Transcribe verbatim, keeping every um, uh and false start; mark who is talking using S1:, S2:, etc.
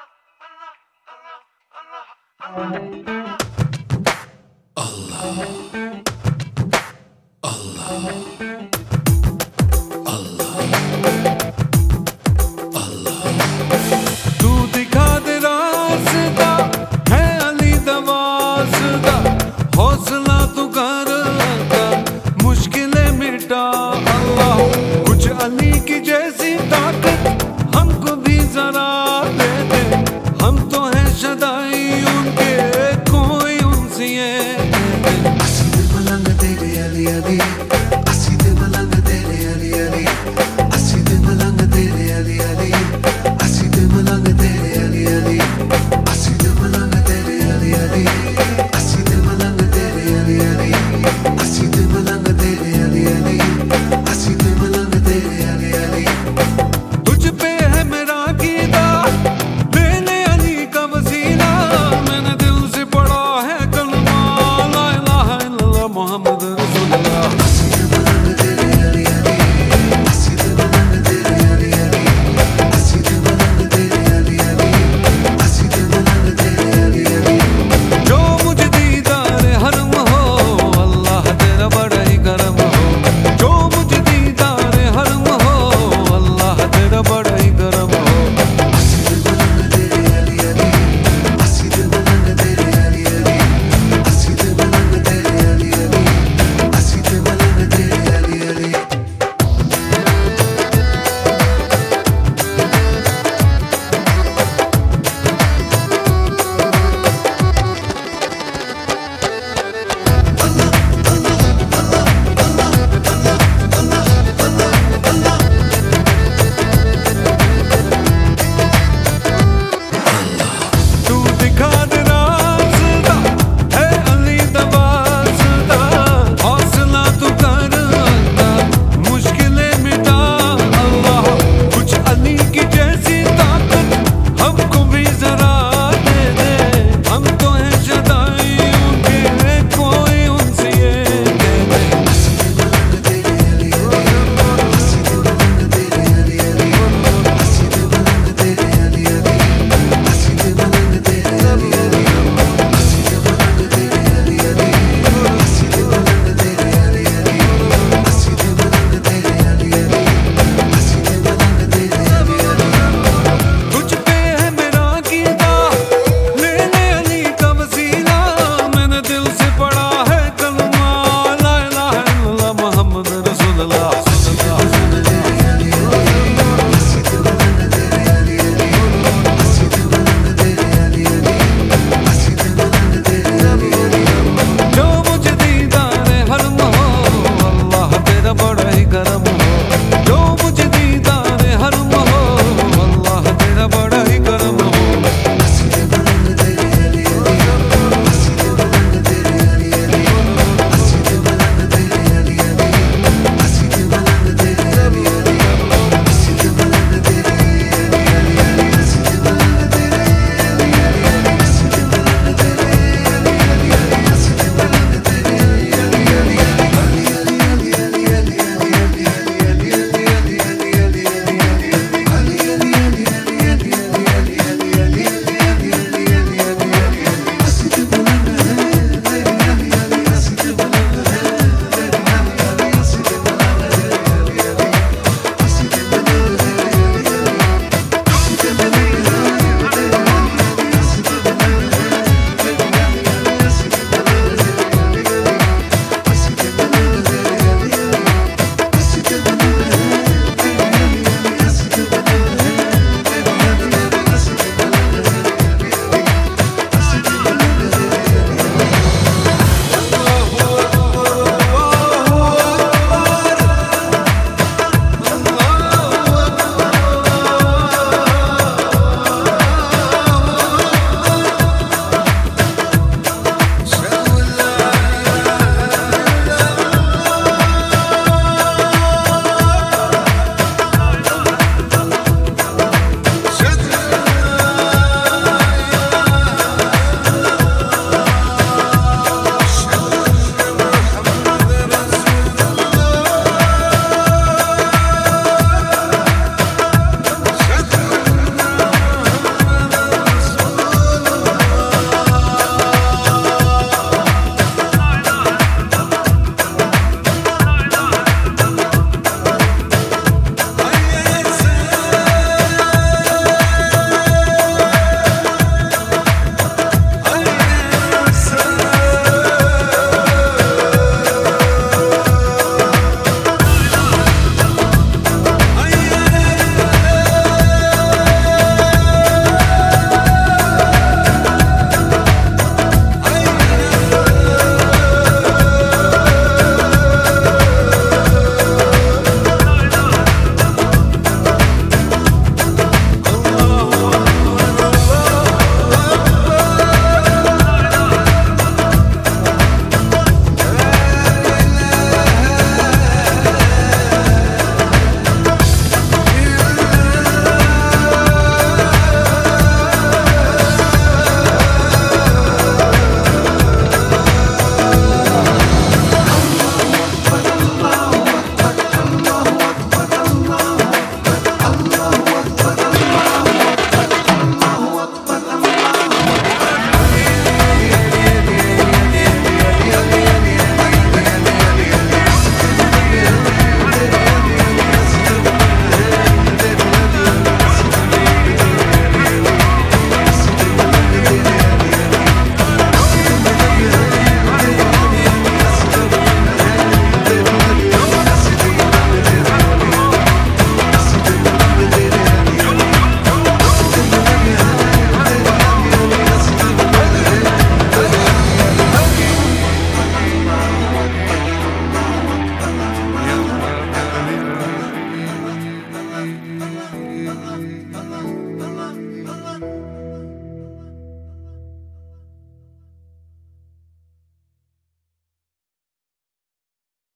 S1: तू दिखा दे रास्ता है अली दवासदा, हौसला तू कर लगा मुश्किलें मिटा अल्लाह। कुछ अली की जैसी ताकत हमको भी जरा दे दे, हम तो है शदाई उनके कोई उनसे
S2: असी दे मलंग तेरे अली अली, असी दे मलंग तेरे अली अली, असी दे मलंग तेरे अली अली, असी दे मलंग तेरे अली अली, असी दे मलंग तेरे अली अली, असी दे मलंग तेरे अली अली, असी दे मलंग तेरे अली अली, असी दे मलंग तेरे अली अली।
S1: तुझ पे है मेरा कीदा, लेने अली का वसीला, मैंने दिल से पढ़ा है कलमा ला इलाहा इल्लल्लाह मुहम्मद रसूलुल्लाह।